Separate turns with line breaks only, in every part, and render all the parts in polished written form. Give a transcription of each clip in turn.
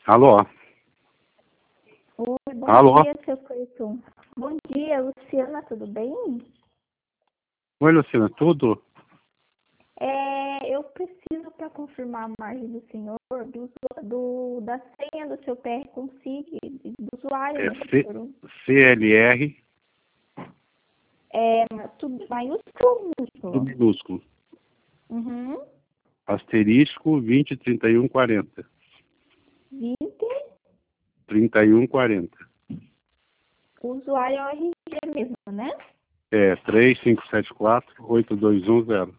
Alô?
Oi, bom
Alô?
dia, seu Cleiton. Bom dia, Luciana, tudo bem?
Oi, Luciana, tudo?
Eu preciso para confirmar a margem do senhor da senha do seu PR Consig, do usuário,
É
né? Senhor?
CLR,
Tudo maiúsculo ou
tudo
minúsculo?
minúsculo.
Uhum.
Asterisco 203140.
20,
3140.
o usuário é o RG mesmo, né?
É 3574-8210.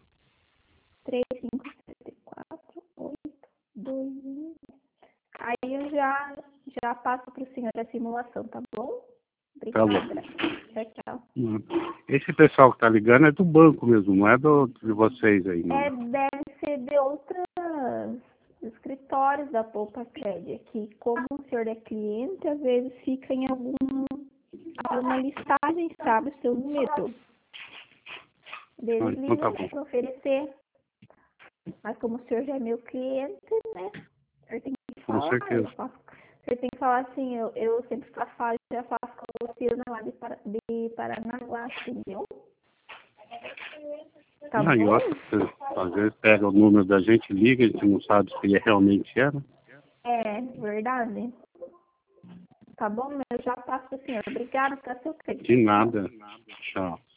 3574-821. Aí eu já passo para o senhor a simulação, tá bom?
Tá bom.
Obrigada. Tchau, tchau.
Esse pessoal que tá ligando é do banco mesmo, não é de vocês aí, não.
Deve ser de outros escritórios da Poupa Crédito, que como o senhor é cliente, às vezes fica em alguma listagem, sabe, o seu número. Eles
Então tá
ligam
bom.
para oferecer, mas como o senhor já é meu cliente, né, o senhor tem que
Com
falar,
certeza.
o senhor tem que falar assim, eu sempre já faço com a Luciana lá de Paranaguá, entendeu? Tá
Ah, e
bom?
outra, às vezes pega o número da gente, liga, a gente não sabe se ele realmente era.
É verdade. Tá bom? Eu já passo pro senhor. Obrigada pelo seu crédito.
De nada. Tchau.